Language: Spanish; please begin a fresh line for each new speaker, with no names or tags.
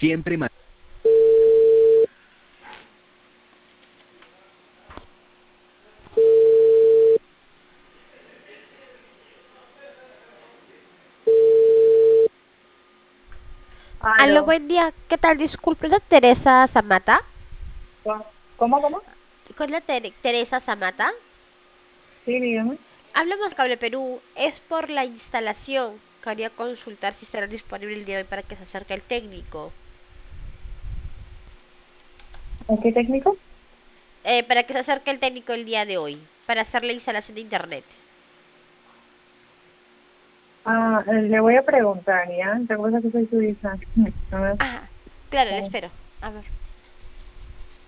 Siempre
Aló,
Aló,
buen día. ¿Qué tal? Disculpe, ¿la Teresa Zamata?
¿cómo?
¿Con la Teresa Zamata?
Sí, dígame.
Hablamos Cable Perú. Es por la instalación. Quería consultar si estará disponible el día de hoy para que se acerque el técnico.
¿A qué técnico?
Para que se acerque el técnico el día de hoy. Para hacer la instalación de internet.
Le voy a preguntar, ¿ya? Recuerda que soy su hija. A ver.
Ajá. Claro, le espero. A ver.